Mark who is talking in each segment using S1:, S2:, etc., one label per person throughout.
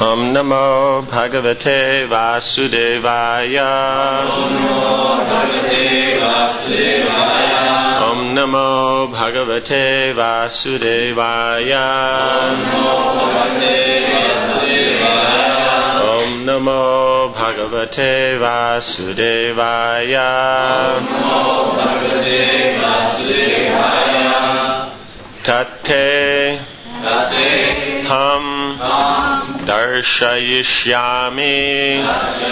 S1: Om Namo Bhagavate Vasudevaya.
S2: Om Namo Bhagavate Vasudevaya.
S1: Om Namo Bhagavate Vasudevaya.
S2: Om Namo Bhagavate Vasudevaya.
S1: Om Namo Bhagavate Vasudevaya. Tate Ham Darshayishyami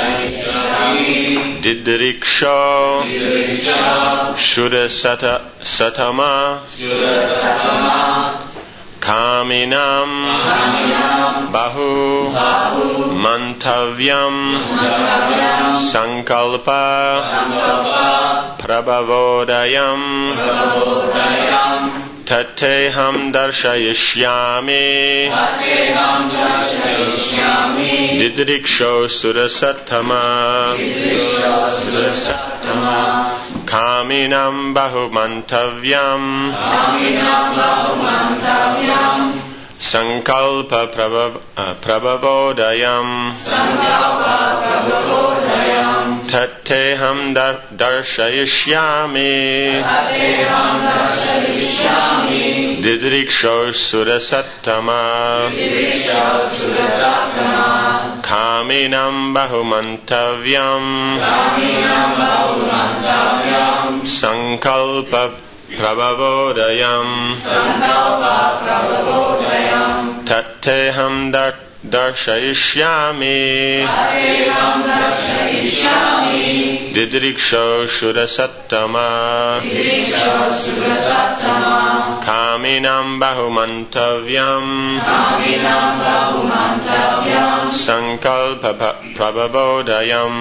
S1: Didriksho Shuddha Satama Kaminam Bahu Mantavyam Sankalpa Prabhavodayam Tateham Darshayishyami Didriksho Surasattama Kaminam Bahumantavyam Sankalpa Prabhavodayam Tateham Darshayishyami Didriksho Surasattama Kaminam Bahumantavyam Sankalpa Prabhavodayam Tateham Darshayishyami Didriksho Surasattama Kaminam Bahumantavyam Sankalpa Prabhavodayam.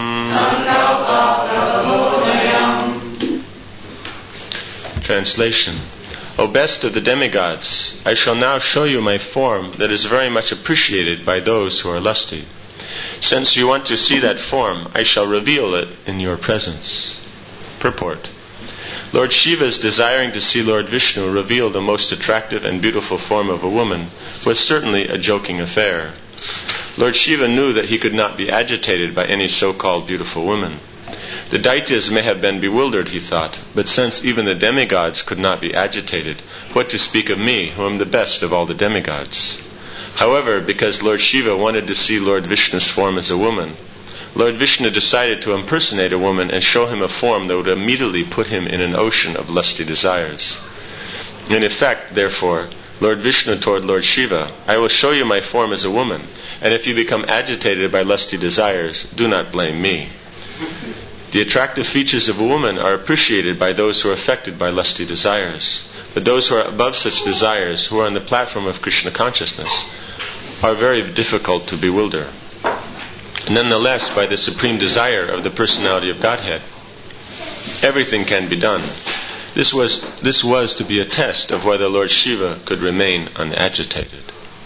S1: Translation. O best of the demigods, I shall now show you my form that is very much appreciated by those who are lusty. Since you want to see that form, I shall reveal it in your presence. Purport. Lord Shiva's desiring to see Lord Vishnu reveal the most attractive and beautiful form of a woman was certainly a joking affair. Lord Shiva knew that he could not be agitated by any so-called beautiful woman. The Daityas may have been bewildered, he thought, but since even the demigods could not be agitated, what to speak of me, who am the best of all the demigods? However, because Lord Shiva wanted to see Lord Vishnu's form as a woman, Lord Vishnu decided to impersonate a woman and show him a form that would immediately put him in an ocean of lusty desires. In effect, therefore, Lord Vishnu told Lord Shiva, I will show you my form as a woman, and if you become agitated by lusty desires, do not blame me. The attractive features of a woman are appreciated by those who are affected by lusty desires. But those who are above such desires, who are on the platform of Krishna consciousness, are very difficult to bewilder. Nonetheless, by the supreme desire of the personality of Godhead, everything can be done. This was to be a test of whether Lord Shiva could remain unagitated.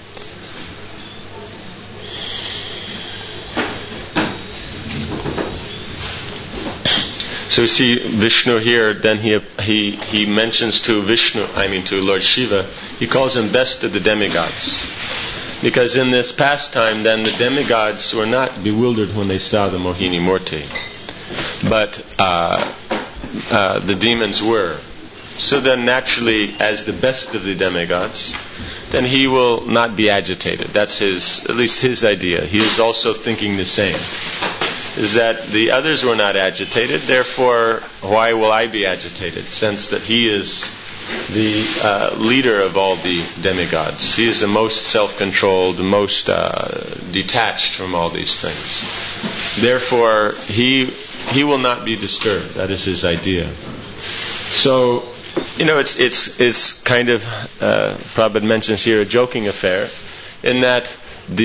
S1: So we see Vishnu here, then he mentions to Lord Shiva, he calls him best of the demigods. Because in this pastime, then the demigods were not bewildered when they saw the Mohini Murti. But the demons were. So then naturally, as the best of the demigods, then he will not be agitated. That's at least his idea. He is also thinking the same. Is that the others were not agitated, therefore why will I be agitated, since that he is the leader of all the demigods. He is the most self-controlled, the most detached from all these things. Therefore, he will not be disturbed. That is his idea. So, it's kind of, Prabhupada mentions here, a joking affair, in that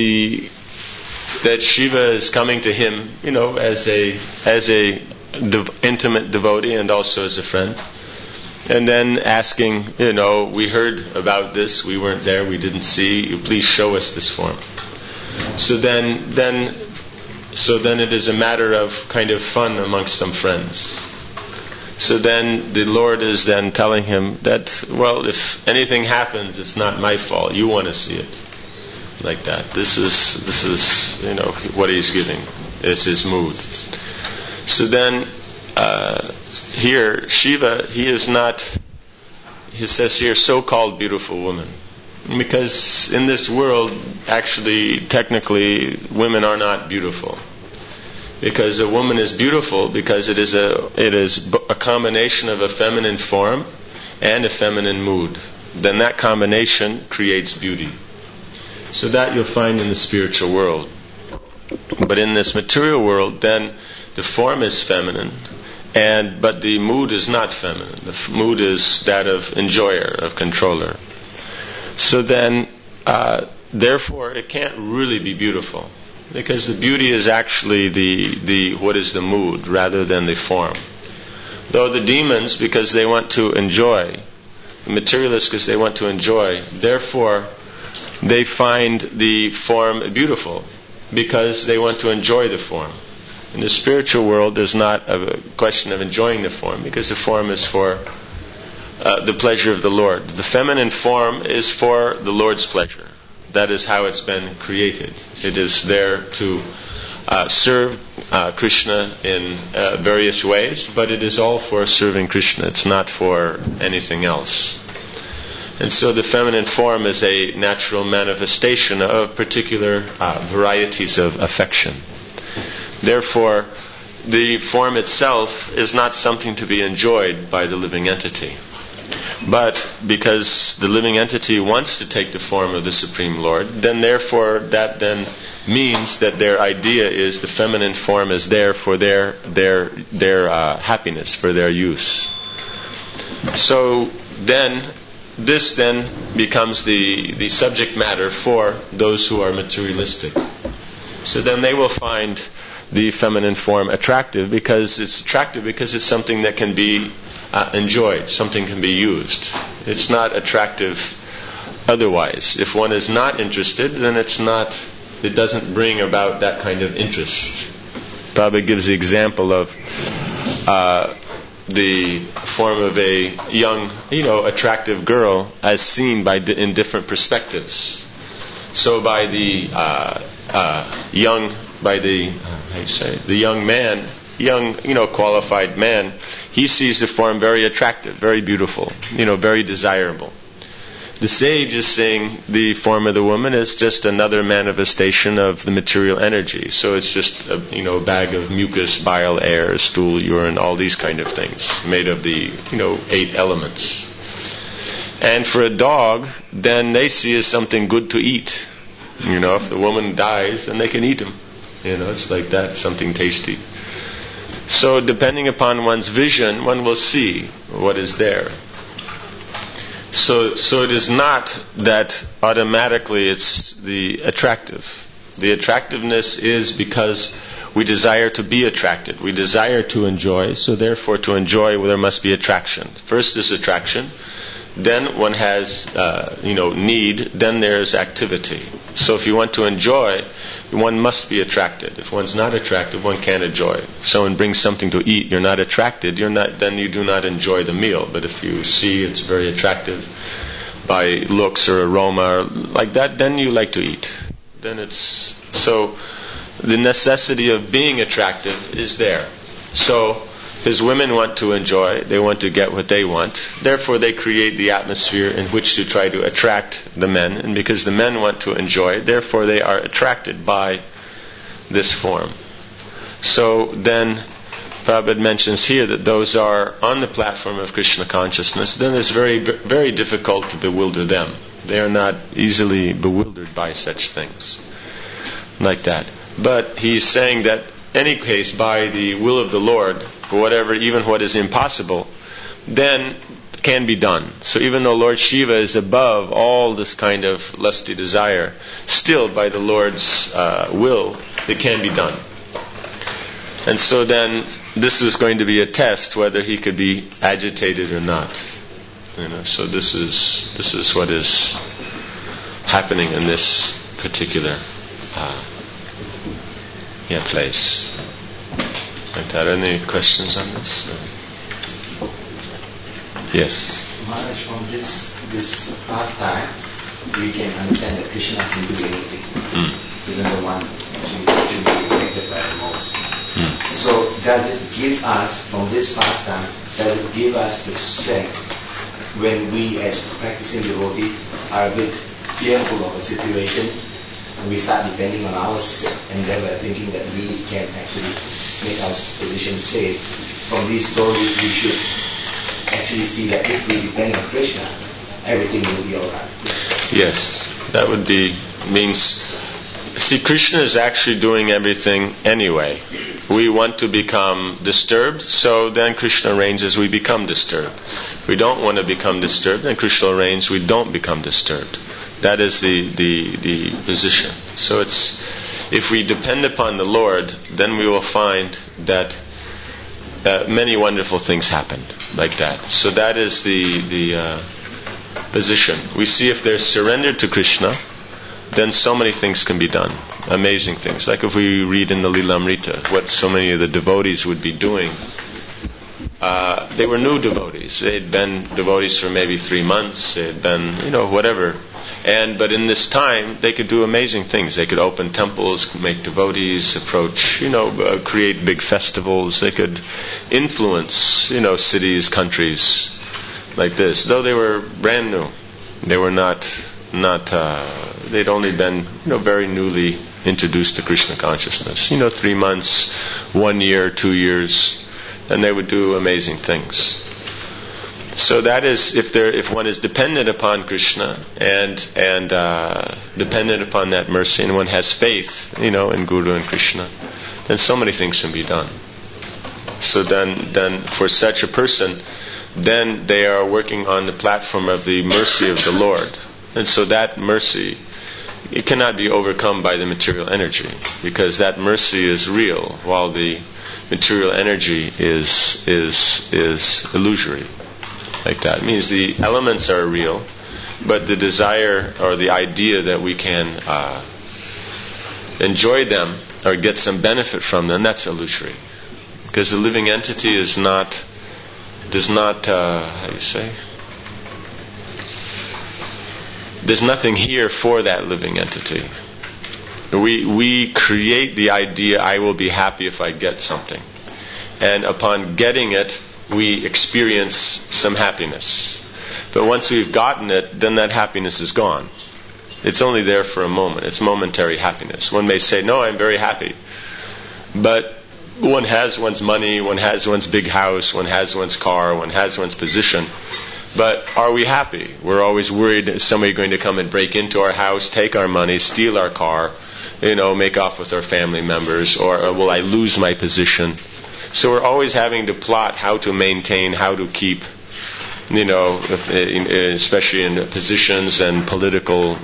S1: that Shiva is coming to him, as a intimate devotee and also as a friend, and then asking, we heard about this, we weren't there, we didn't see, you please show us this form. So then it is a matter of kind of fun amongst some friends. So then the Lord is then telling him that, well, if anything happens, it's not my fault, you want to see it. like that. This is what he's giving. It's his mood. So then here Shiva, he says here, so-called beautiful woman. Because in this world, actually, technically, women are not beautiful. Because a woman is beautiful because it is a combination of a feminine form and a feminine mood. Then that combination creates beauty. So that you'll find in the spiritual world. But in this material world, then the form is feminine, but the mood is not feminine. The mood is that of enjoyer, of controller. So then, therefore, it can't really be beautiful, because the beauty is actually the what is the mood rather than the form. Though the demons, because they want to enjoy, the materialists, because they want to enjoy, therefore they find the form beautiful because they want to enjoy the form. In the spiritual world, there's not a question of enjoying the form, because the form is for the pleasure of the Lord. The feminine form is for the Lord's pleasure. That is how it's been created. It is there to serve Krishna in various ways, but it is all for serving Krishna. It's not for anything else. And so the feminine form is a natural manifestation of particular varieties of affection. Therefore, the form itself is not something to be enjoyed by the living entity. But because the living entity wants to take the form of the Supreme Lord, then therefore that then means that their idea is the feminine form is there for their happiness, for their use. So then this then becomes the subject matter for those who are materialistic. So then they will find the feminine form attractive because it's something that can be enjoyed, something can be used. It's not attractive otherwise. If one is not interested, then it doesn't bring about that kind of interest. Prabhupada gives the example of the form of a young, attractive girl as seen in different perspectives. So by the young man, qualified man, he sees the form very attractive, very beautiful, very desirable. The sage is saying the form of the woman is just another manifestation of the material energy. So it's just a bag of mucus, bile, air, stool, urine, all these kind of things made of the 8 elements. And for a dog, then they see as something good to eat. If the woman dies, then they can eat them. It's like that, something tasty. So depending upon one's vision, one will see what is there. So it is not that automatically it's the attractive. The attractiveness is because we desire to be attracted. We desire to enjoy, so therefore to enjoy there must be attraction. First is attraction, then one has need, then there's activity. So if you want to enjoy, one must be attracted. If one's not attracted, one can't enjoy. If someone brings something to eat, you're not attracted, then you do not enjoy the meal. But if you see it's very attractive by looks or aroma or like that, then you like to eat. So the necessity of being attractive is there. So as women want to enjoy, they want to get what they want. Therefore, they create the atmosphere in which to try to attract the men. And because the men want to enjoy, therefore they are attracted by this form. So then, Prabhupada mentions here that those are on the platform of Krishna consciousness. Then it's very, very difficult to bewilder them. They are not easily bewildered by such things like that. But he's saying that any case, by the will of the Lord, whatever, even what is impossible, then can be done. So even though Lord Shiva is above all this kind of lusty desire, still by the Lord's will, it can be done. And so then, this is going to be a test whether he could be agitated or not. So this is what is happening in this particular place. Are there any questions on this? Yes.
S3: Maharaj, from this pastime, we can understand that Krishna can do anything, even the one to be affected by the most. So does it give us, from this pastime, does it give us the strength when we as practicing devotees are a bit fearful of a situation and we start depending on ourselves and then we're thinking that we can actually make our position safe? From these stories we should actually see that if we depend on Krishna, everything will be alright.
S1: Yes, that would be, means, see, Krishna is actually doing everything anyway. We want to become disturbed, so then Krishna arranges we become disturbed. We don't want to become disturbed, and Krishna arranges we don't become disturbed. That is the position. So it's, if we depend upon the Lord, then we will find that many wonderful things happen like that. So that is the position. We see if they're surrendered to Krishna, then so many things can be done. Amazing things. Like if we read in the Lilamrita, what so many of the devotees would be doing. They were new devotees. They had been devotees for maybe 3 months. They had been, whatever. But in this time, they could do amazing things. They could open temples, make devotees, approach, create big festivals. They could influence, cities, countries like this. Though they were brand new. They were not they'd only been, very newly introduced to Krishna consciousness. 3 months, 1 year, 2 years, and they would do amazing things. So that is, if one is dependent upon Krishna and dependent upon that mercy, and one has faith, in Guru and Krishna, then so many things can be done. So then for such a person, then they are working on the platform of the mercy of the Lord. And so that mercy, it cannot be overcome by the material energy, because that mercy is real, while the material energy is illusory. Like that. It means the elements are real, but the desire or the idea that we can enjoy them or get some benefit from them, that's illusory. Because the living entity does not, how do you say? There's nothing here for that living entity. We create the idea, I will be happy if I get something. And upon getting it, we experience some happiness. But once we've gotten it, then that happiness is gone. It's only there for a moment. It's momentary happiness. One may say, no, I'm very happy. But one has one's money, one has one's big house, one has one's car, one has one's position. But are we happy? We're always worried, is somebody going to come and break into our house, take our money, steal our car, make off with our family members, or will I lose my position? So we're always having to plot how to maintain, how to keep, especially in positions and political,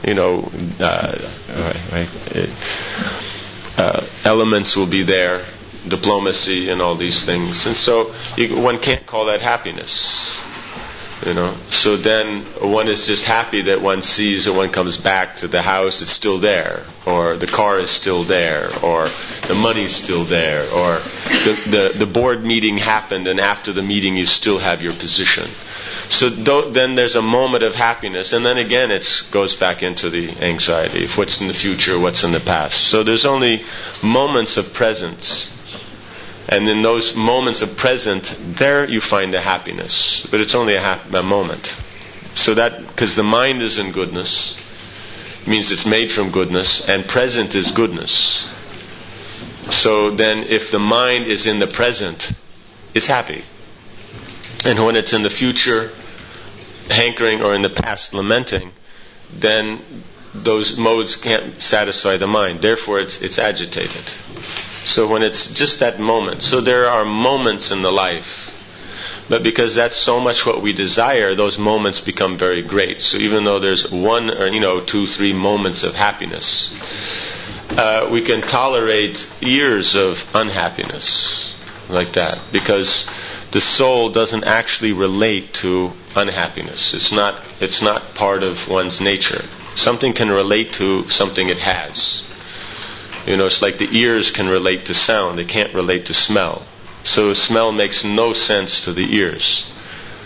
S1: elements will be there, diplomacy and all these things. And so one can't call that happiness. So then one is just happy that one sees that one comes back to the house, it's still there, or the car is still there, or the money's still there, or the board meeting happened and after the meeting you still have your position. So then there's a moment of happiness, and then again it goes back into the anxiety of what's in the future, what's in the past. So there's only moments of presence. And in those moments of present, there you find the happiness. But it's only a moment. So that, because the mind is in goodness, means it's made from goodness, and present is goodness. So then if the mind is in the present, it's happy. And when it's in the future, hankering, or in the past, lamenting, then those modes can't satisfy the mind. Therefore it's agitated. So when it's just that moment, so there are moments in the life, but because that's so much what we desire, those moments become very great. So even though there's 1 or 2, 3 moments of happiness, we can tolerate years of unhappiness like that, because the soul doesn't actually relate to unhappiness. It's not part of one's nature. Something can relate to something it has. It's like the ears can relate to sound. They can't relate to smell. So smell makes no sense to the ears.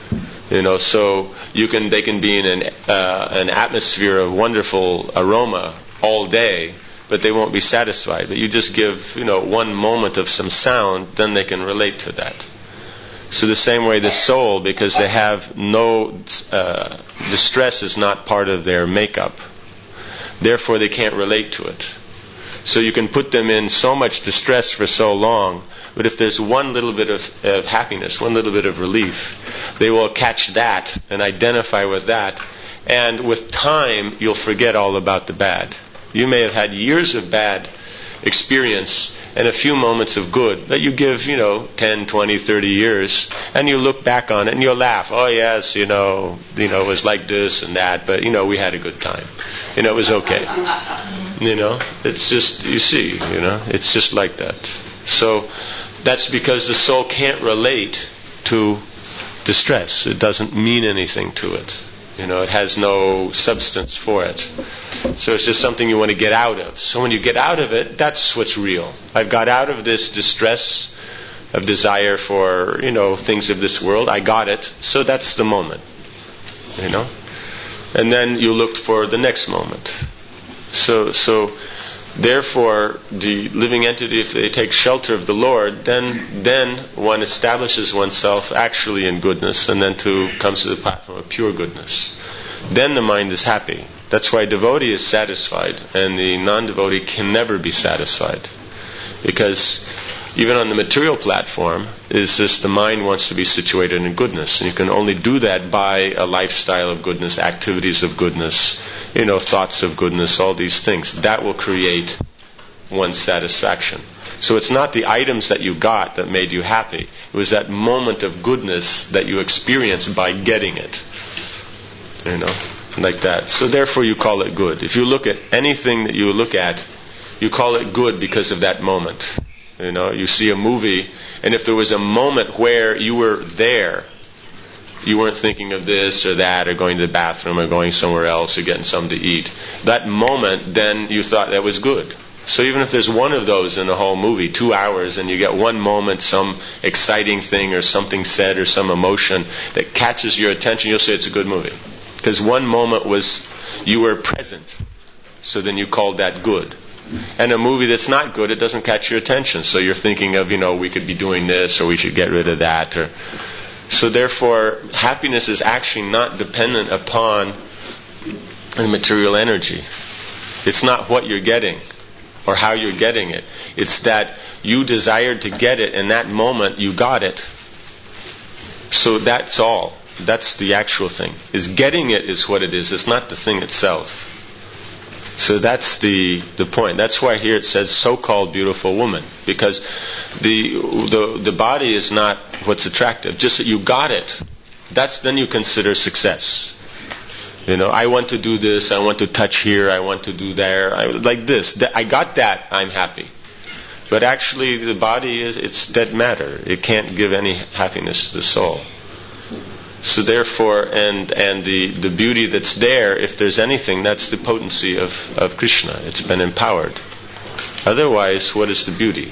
S1: So they can be in an atmosphere of wonderful aroma all day, but they won't be satisfied. But you just give, one moment of some sound, then they can relate to that. So the same way the soul, because they have no, distress is not part of their makeup. Therefore they can't relate to it. So you can put them in so much distress for so long, but if there's one little bit of happiness, one little bit of relief, they will catch that and identify with that. And with time, you'll forget all about the bad. You may have had years of bad experience and a few moments of good that you give, 10, 20, 30 years, and you look back on it and you'll laugh. Oh yes, it was like this and that, but we had a good time. It was okay. It's just, you see, it's just like that. So that's because the soul can't relate to distress. It doesn't mean anything to it. It has no substance for it. So it's just something you want to get out of. So when you get out of it, that's what's real. I've got out of this distress of desire for, things of this world. I got it. So that's the moment. And then you look for the next moment. So therefore, the living entity, if they take shelter of the Lord, then one establishes oneself actually in goodness, and then comes to the platform of pure goodness. Then the mind is happy. That's why devotee is satisfied, and the non-devotee can never be satisfied. Because even on the material platform, the mind wants to be situated in goodness. And you can only do that by a lifestyle of goodness, activities of goodness, thoughts of goodness, all these things. That will create one's satisfaction. So it's not the items that you got that made you happy. It was that moment of goodness that you experienced by getting it. Like that. So therefore you call it good. If you look at anything that you look at, you call it good because of that moment. You see a movie, and if there was a moment where you were there, you weren't thinking of this or that, or going to the bathroom, or going somewhere else, or getting something to eat. That moment, then you thought that was good. So even if there's one of those in the whole movie, 2 hours, and you get one moment, some exciting thing, or something said, or some emotion that catches your attention, you'll say it's a good movie. Because one moment you were present. So then you called that good. And a movie that's not good, it doesn't catch your attention. So you're thinking of, we could be doing this, or we should get rid of that. So therefore, happiness is actually not dependent upon the material energy. It's not what you're getting or how you're getting it. It's that you desired to get it, and that moment you got it. So that's all. That's the actual thing. Is getting it is what it is. It's not the thing itself. So that's the point. That's why here it says so-called beautiful woman, because the body is not what's attractive. Just that you got it. Then you consider success. I want to do this. I want to touch here. I want to do there. Like this. I got that. I'm happy. But actually, the body it's dead matter. It can't give any happiness to the soul. So therefore, and the beauty that's there, if there's anything, that's the potency of Krishna. It's been empowered. Otherwise, what is the beauty?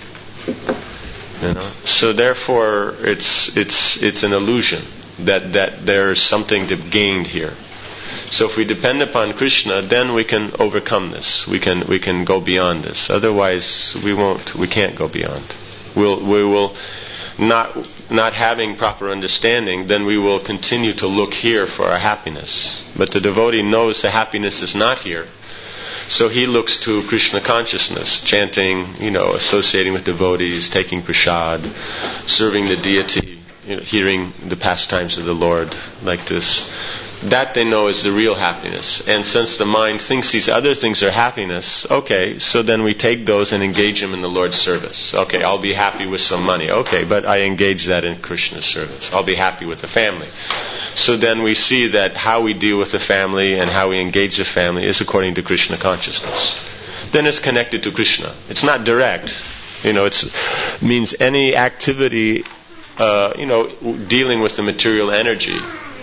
S1: So therefore, it's an illusion that there's something to be gained here. So if we depend upon Krishna, then we can overcome this. We can go beyond this. Otherwise, we can't go beyond. We will not having proper understanding, then we will continue to look here for our happiness. But the devotee knows the happiness is not here. So he looks to Krishna consciousness, chanting, associating with devotees, taking prasad, serving the deity, hearing the pastimes of the Lord, like this. That they know is the real happiness. And since the mind thinks these other things are happiness, okay, so then we take those and engage them in the Lord's service. Okay, I'll be happy with some money. Okay, but I engage that in Krishna's service. I'll be happy with the family. So then we see that how we deal with the family and how we engage the family is according to Krishna consciousness. Then it's connected to Krishna. It's not direct. It means any activity, dealing with the material energy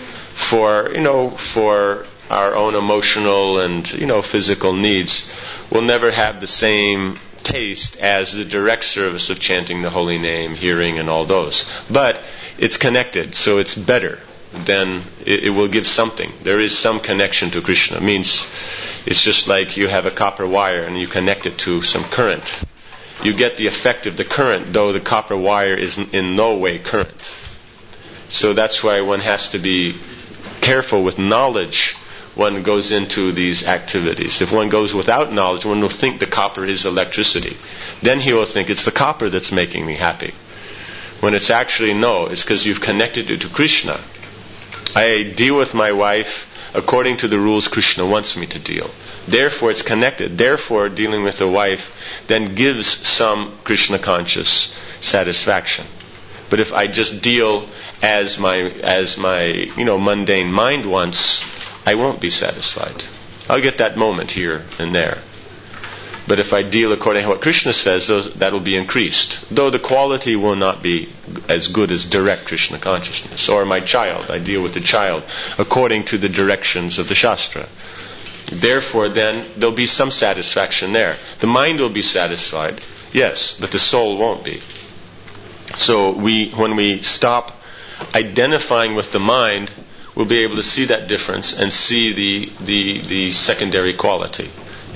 S1: for our own emotional and physical needs will never have the same taste as the direct service of chanting the holy name, hearing, and all those. But it's connected, so it's better. then it will give something. There is some connection to Krishna. It means it's just like you have a copper wire and you connect it to some current. You get the effect of the current, though the copper wire is in no way current. So that's why one has to be careful with knowledge when one goes into these activities. If one goes without knowledge, one will think the copper is electricity. Then he will think it's the copper that's making me happy. When it's actually no, it's because you've connected it to Krishna. I deal with my wife according to the rules Krishna wants me to deal. Therefore it's connected. Therefore dealing with the wife then gives some Krishna conscious satisfaction. But if I just deal as my mundane mind wants, I won't be satisfied. I'll get that moment here and there. But if I deal according to what Krishna says, that will be increased. Though the quality will not be as good as direct Krishna consciousness. Or my child, I deal with the child according to the directions of the Shastra. Therefore, then, there'll be some satisfaction there. The mind will be satisfied, yes, but the soul won't be. So when we stop identifying with the mind, we'll be able to see that difference and see the secondary quality,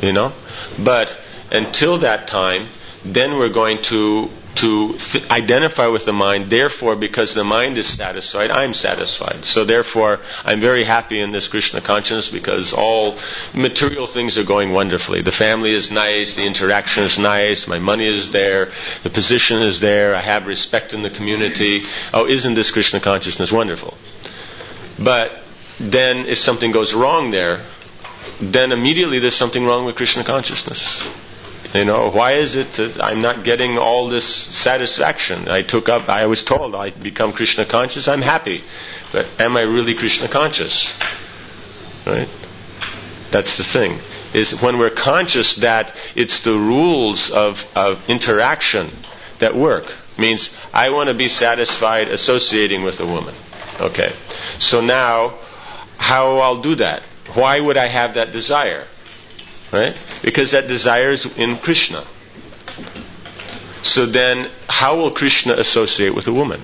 S1: But until that time, then we're going to identify with the mind. Therefore, because the mind is satisfied, I'm satisfied. So therefore, I'm very happy in this Krishna consciousness because all material things are going wonderfully. The family is nice, the interaction is nice, my money is there, the position is there, I have respect in the community. Oh, isn't this Krishna consciousness wonderful? But then if something goes wrong there, then immediately there's something wrong with Krishna consciousness. Why is it that I'm not getting all this satisfaction? I was told I become Krishna conscious, I'm happy. But am I really Krishna conscious? Right? That's the thing. Is when we're conscious that it's the rules of interaction that work. Means I want to be satisfied associating with a woman. Okay. So now, how I'll do that? Why would I have that desire? Right? Because that desire is in Krishna. So then, how will Krishna associate with a woman?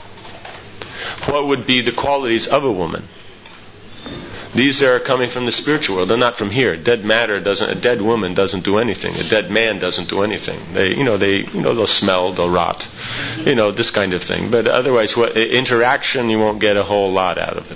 S1: What would be the qualities of a woman? These are coming from the spiritual world. They're not from here. A dead woman doesn't do anything. A dead man doesn't do anything. They'll smell, they'll rot. This kind of thing. But otherwise, interaction, you won't get a whole lot out of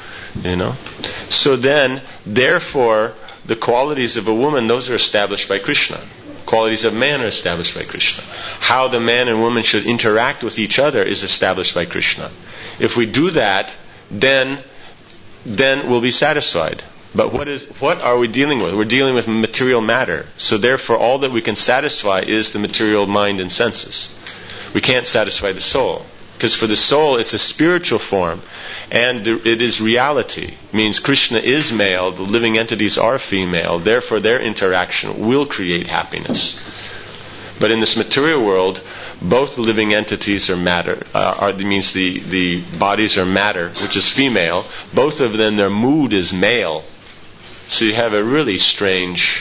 S1: it. So then, therefore, the qualities of a woman, those are established by Krishna. Qualities of man are established by Krishna. How the man and woman should interact with each other is established by Krishna. If we do that, then we'll be satisfied. But what are we dealing with? We're dealing with material matter. So therefore, all that we can satisfy is the material mind and senses. We can't satisfy the soul. Because for the soul, it's a spiritual form, and it is reality. It means Krishna is male, the living entities are female, therefore their interaction will create happiness. But in this material world, both living entities are matter, means the bodies are matter, which is female. Both of them, their mood is male. So you have a really strange,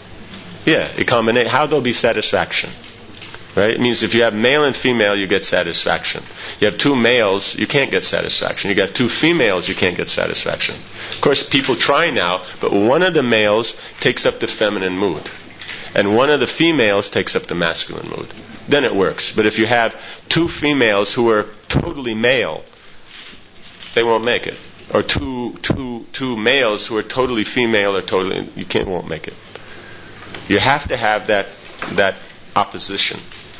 S1: a combination. How there'll be satisfaction? Right? It means if you have male and female, you get satisfaction. You have two males, you can't get satisfaction. You got two females, you can't get satisfaction. Of course, people try now, but one of the males takes up the feminine mood, and one of the females takes up the masculine mood. Then it works. But if you have two females who are totally male, they won't make it. Or two males who are totally female or won't make it. You have to have that opposition.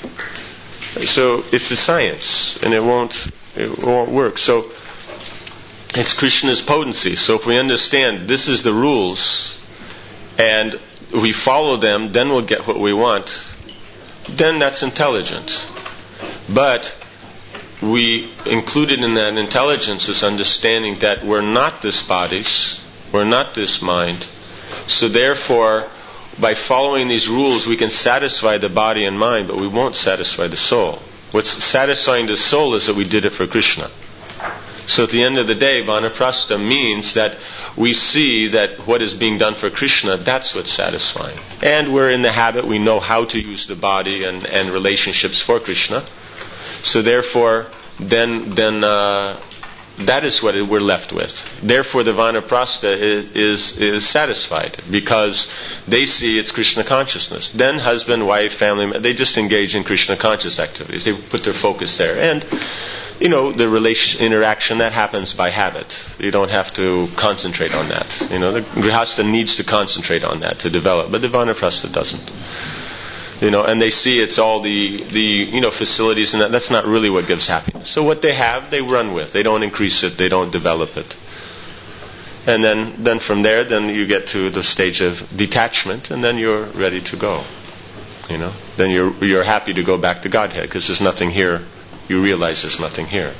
S1: So it's a science, and it won't work. So it's Krishna's potency. So if we understand this is the rules, and we follow them, then we'll get what we want. Then that's intelligent. But we included in that intelligence is understanding that we're not this bodies, we're not this mind. So therefore, by following these rules, we can satisfy the body and mind, but we won't satisfy the soul. What's satisfying the soul is that we did it for Krishna. So at the end of the day, Vanaprastha means that we see that what is being done for Krishna, that's what's satisfying. And we're in the habit, we know how to use the body and relationships for Krishna. So therefore, then that is what we're left with. Therefore, the Vanaprastha is satisfied because they see it's Krishna consciousness. Then husband, wife, family, they just engage in Krishna conscious activities. They put their focus there. And, the interaction, that happens by habit. You don't have to concentrate on that. The Grihastha needs to concentrate on that to develop, but the Vanaprastha doesn't. And they see it's all the facilities, and that's not really what gives happiness. So what they have, they run with. They don't increase it. They don't develop it. And then from there, then you get to the stage of detachment, and then you're ready to go. Then you're happy to go back to Godhead because there's nothing here. You realize there's nothing here.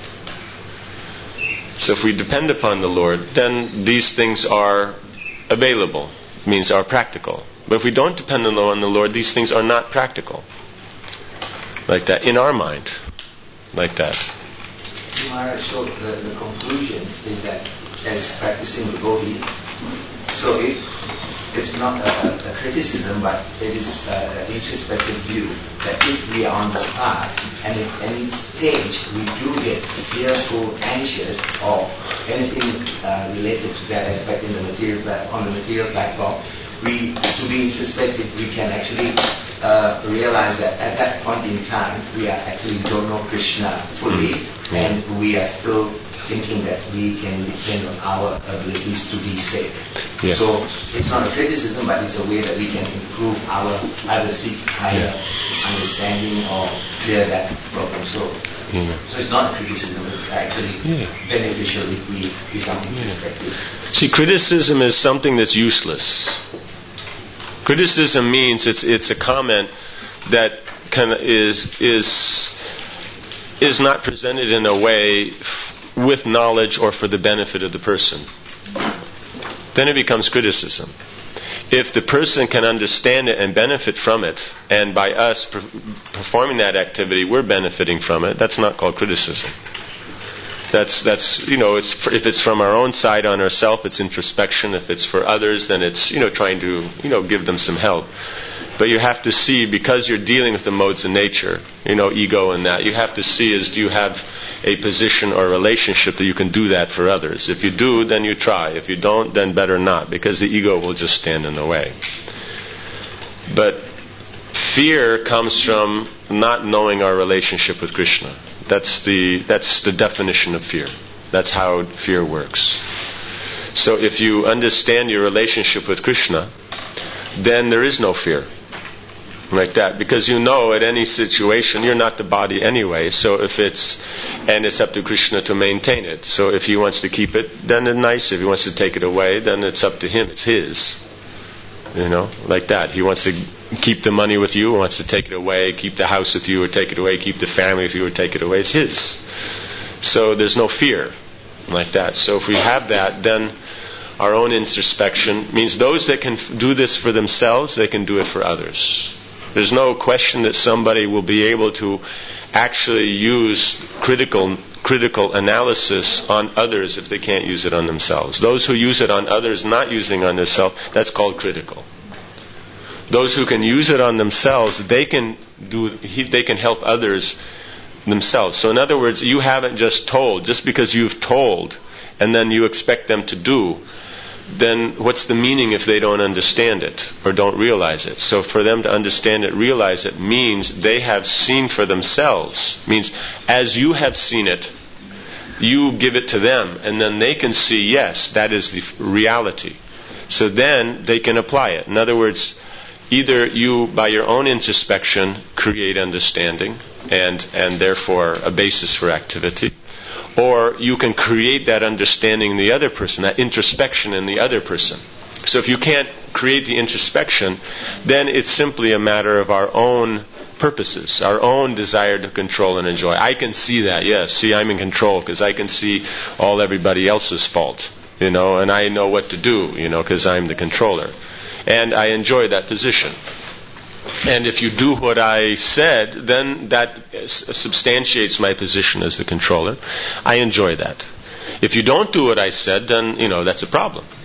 S1: So if we depend upon the Lord, then these things are available, means are practical. But if we don't depend on the Lord, these things are not practical. Like that, in our mind. Like that.
S3: Maharaj, so the conclusion is that as practicing devotees, so it's not a criticism, but it is an introspective view that if we are on this path, and at any stage we do get fearful, anxious, or anything related to that aspect in the on the material platform, to be introspective, we can actually realize that at that point in time, we actually don't know Krishna fully, and we are still thinking that we can depend on our abilities to be safe. Yeah. So it's not a criticism, but it's a way that we can improve either seek higher understanding or clear that problem. So it's not a criticism, it's actually beneficial if we become introspective.
S1: See, criticism is something that's useless. Criticism means it's a comment that is not presented in a way with knowledge or for the benefit of the person. Then it becomes criticism. If the person can understand it and benefit from it, and by us performing that activity, we're benefiting from it, that's not called criticism. That's if it's from our own side on ourselves, it's introspection. If it's for others, then it's trying to give them some help. But you have to see, because you're dealing with the modes of nature, ego and that, you have to see do you have a position or relationship that you can do that for others. If you do, then you try. If you don't, then better not, because the ego will just stand in the way. But fear comes from not knowing our relationship with Krishna. That's the definition of fear. That's how fear works. So if you understand your relationship with Krishna, then there is no fear. Like that, because at any situation you're not the body anyway. So if it's up to Krishna to maintain it. So if he wants to keep it, then it's nice. If he wants to take it away, then it's up to him. It's his. Like that. He wants to keep the money with you, wants to take it away, keep the house with you or take it away, keep the family with you or take it away. It's his. So there's no fear like that. So if we have that, then our own introspection means those that can do this for themselves, they can do it for others. There's no question that somebody will be able to actually use critical analysis on others if they can't use it on themselves. Those who use it on others, not using on themselves, that's called critical. Those who can use it on themselves, they can help others themselves. So in other words, you haven't just told. Just because you've told and then you expect them to do, then what's the meaning if they don't understand it or don't realize it? So for them to understand it, realize it, means they have seen for themselves. Means as you have seen it, you give it to them, and then they can see, yes, that is the reality. So then they can apply it. In other words, either you, by your own introspection, create understanding and therefore a basis for activity, or you can create that understanding in the other person, that introspection in the other person. So if you can't create the introspection, then it's simply a matter of our own purposes, our own desire to control and enjoy. I can see that, yes. See, I'm in control because I can see all everybody else's fault, and I know what to do, because I'm the controller. And I enjoy that position. And if you do what I said, then that substantiates my position as the controller. I enjoy that. If you don't do what I said, then, that's a problem.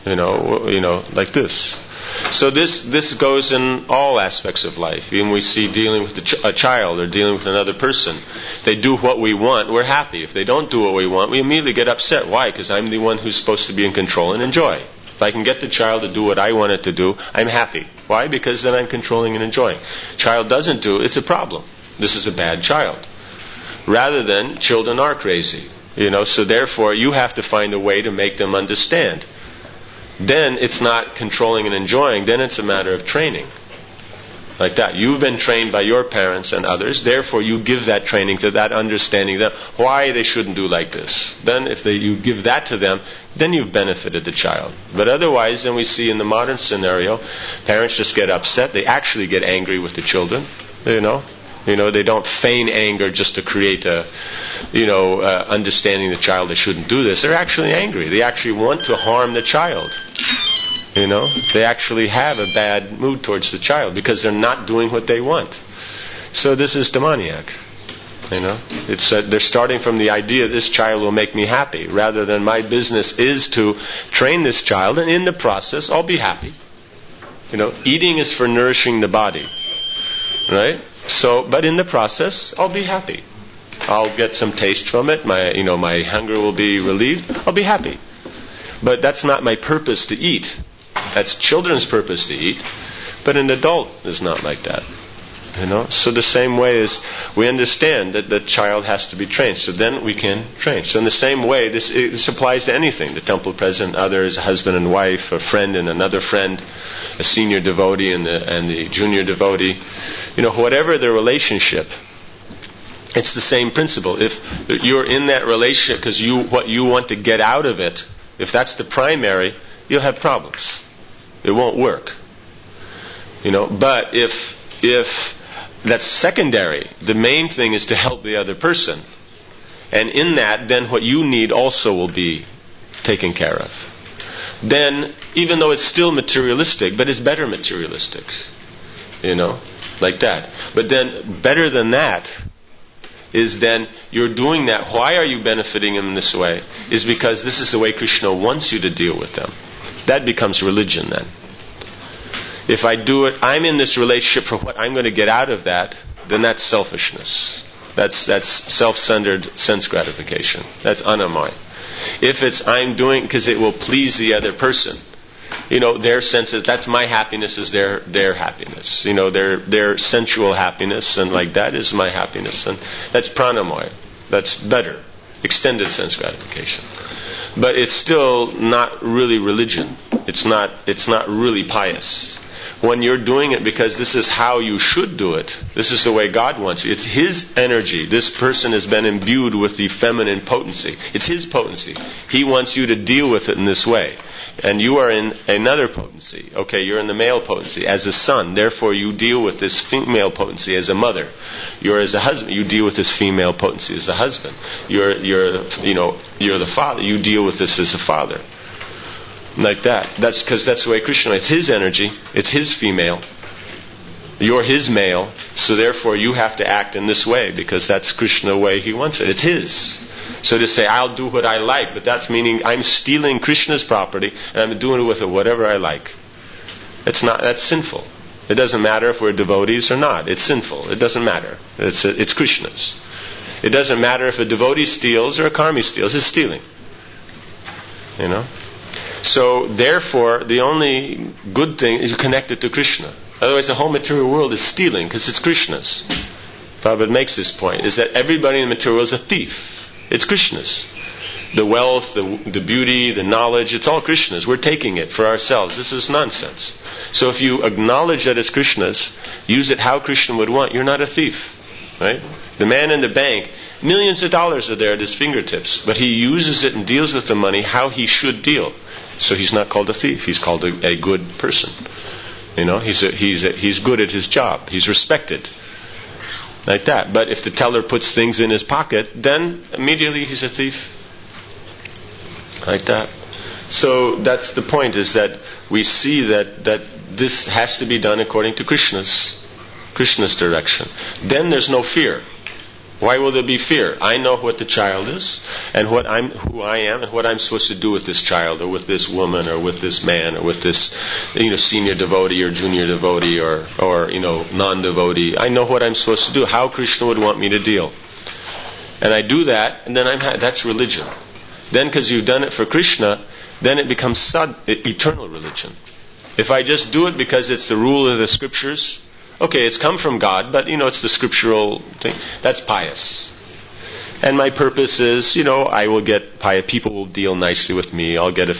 S1: like this. So this goes in all aspects of life. Even we see dealing with a child or dealing with another person. If they do what we want, we're happy. If they don't do what we want, we immediately get upset. Why? Because I'm the one who's supposed to be in control and enjoy. If I can get the child to do what I want it to do, I'm happy. Why? Because then I'm controlling and enjoying. Child doesn't do, it's a problem. This is a bad child. Rather than children are crazy. So therefore you have to find a way to make them understand. Then it's not controlling and enjoying, then it's a matter of training. Like that. You've been trained by your parents and others, therefore you give that training to that understanding that why they shouldn't do like this. Then if you give that to them, then you've benefited the child. But otherwise, then we see in the modern scenario, parents just get upset, they actually get angry with the children, they don't feign anger just to create understanding the child they shouldn't do this. They're actually angry. They actually want to harm the child. They actually have a bad mood towards the child because they're not doing what they want. So this is demoniac. It's they're starting from the idea this child will make me happy, rather than my business is to train this child, and in the process I'll be happy. Eating is for nourishing the body, right? So, but in the process, I'll be happy. I'll get some taste from it. My hunger will be relieved. I'll be happy. But that's not my purpose to eat. That's children's purpose to eat. But an adult is not like that. So the same way as we understand that the child has to be trained. So then we can train. So in the same way, this applies to anything. The temple president, others, a husband and wife, a friend and another friend, a senior devotee and the junior devotee. Whatever the relationship, it's the same principle. If you're in that relationship because what you want to get out of it, if that's the primary, you'll have problems. It won't work. But if that's secondary, the main thing is to help the other person. And in that, then what you need also will be taken care of. Then, even though it's still materialistic, but it's better materialistic. Like that. But then, better than that, is then you're doing that. Why are you benefiting them in this way? Is because this is the way Krishna wants you to deal with them. That becomes religion then. If I do it, I'm in this relationship for what I'm going to get out of that, then that's selfishness. That's self-centered sense gratification. That's anamaya. If it's I'm doing because it will please the other person, their sense is that's my happiness is their happiness. Their sensual happiness, and like that is my happiness, and that's pranamaya. That's better, extended sense gratification. But it's still not really religion. It's not really pious. When you're doing it because this is how you should do it, this is the way God wants you. It's His energy. This person has been imbued with the feminine potency. It's His potency. He wants you to deal with it in this way. And you are in another potency. Okay, you're in the male potency as a son. Therefore, you deal with this female potency as a mother. You're as a husband. You deal with this female potency as a husband. You're the father. You deal with this as a father. Like that. That's because that's the way Krishna. It's His energy. It's His female. You're His male. So therefore, you have to act in this way because that's Krishna the way He wants it. It's His. So to say, I'll do what I like, but that's meaning I'm stealing Krishna's property and I'm doing it with it whatever I like. That's sinful. It doesn't matter if we're devotees or not. It's sinful. It doesn't matter. It's Krishna's. It doesn't matter if a devotee steals or a karmi steals. It's stealing. So therefore, the only good thing is you connect it to Krishna. Otherwise, the whole material world is stealing because it's Krishna's. Prabhupada makes this point, is that everybody in the material world is a thief. It's Krishna's. The wealth, the beauty, the knowledge, it's all Krishna's. We're taking it for ourselves. This is nonsense. So if you acknowledge that it's Krishna's, use it how Krishna would want, you're not a thief. Right? The man in the bank, millions of dollars are there at his fingertips, but he uses it and deals with the money how he should deal. So he's not called a thief. He's called a good person. He's good at his job. He's respected. Like that. But if the teller puts things in his pocket, then immediately he's a thief. Like that. So that's the point, is that we see that this has to be done according to Krishna's direction. Then there's no fear. Why will there be fear? I know what the child is, and who I am, and what I'm supposed to do with this child, or with this woman, or with this man, or with this, senior devotee, or junior devotee, or non-devotee. I know what I'm supposed to do, how Krishna would want me to deal. And I do that, and then that's religion. Then, because you've done it for Krishna, then it becomes eternal religion. If I just do it because it's the rule of the scriptures, okay, it's come from God, but it's the scriptural thing. That's pious. And my purpose is, I will get pious. People will deal nicely with me. I'll get a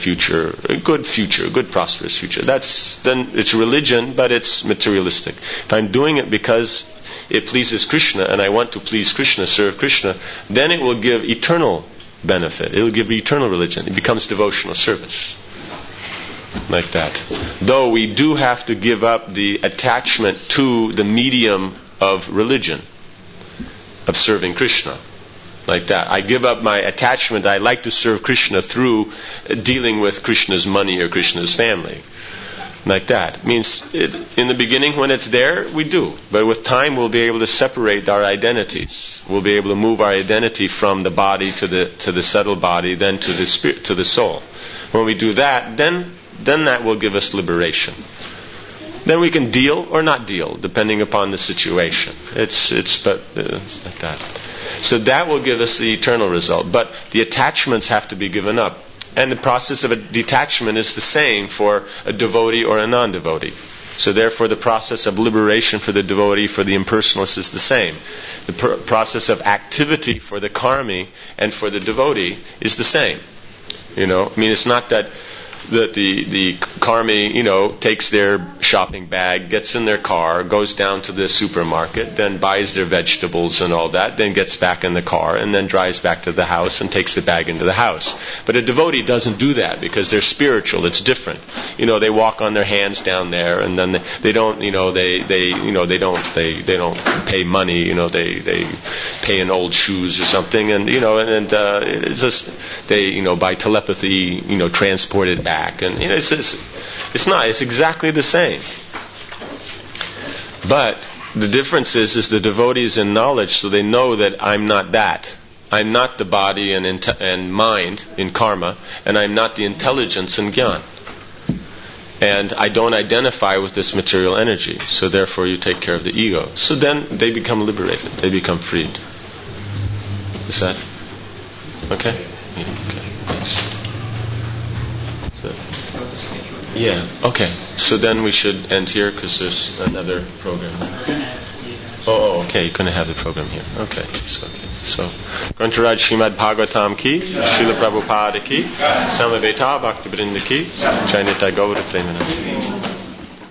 S1: good prosperous future. Then it's religion, but it's materialistic. If I'm doing it because it pleases Krishna, and I want to please Krishna, serve Krishna, then it will give eternal benefit. It will give eternal religion. It becomes devotional service. Like that. Though we do have to give up the attachment to the medium of religion, of serving Krishna. Like that. I give up my attachment. I like to serve Krishna through dealing with Krishna's money or Krishna's family. Like that. Means in the beginning when it's there, we do. But with time we'll be able to separate our identities. We'll be able to move our identity from the body to the subtle body, then to the spirit, to the soul. When we do that, then that will give us liberation. Then we can deal or not deal, depending upon the situation. It's like that. So that will give us the eternal result. But the attachments have to be given up. And the process of a detachment is the same for a devotee or a non-devotee. So therefore the process of liberation for the devotee, for the impersonalist, is the same. The process of activity for the karmi and for the devotee is the same. It's not that the karmi, takes their shopping bag, gets in their car, goes down to the supermarket, then buys their vegetables and all that, then gets back in the car, and then drives back to the house and takes the bag into the house. But a devotee doesn't do that because they're spiritual. It's different. They walk on their hands down there, and then they don't, they don't pay money. They pay in old shoes or something, and it's just they, by telepathy, transport it back. And it's not. It's exactly the same. But the difference is the devotees in knowledge, so they know that I'm not that. I'm not the body and mind in karma, and I'm not the intelligence in jnana. And I don't identify with this material energy. So therefore you take care of the ego. So then they become liberated. They become freed. Is that okay? Yeah, okay. Thanks. Yeah, okay. So then we should end here because there's another program. Oh, okay. You're going to have the program here. Okay. So Grantharaj Srimad Bhagavatam ki, Srila Prabhupada ki, Samaveta Bhakti Vrinda ki, Jai Nitya Gaura Premanand.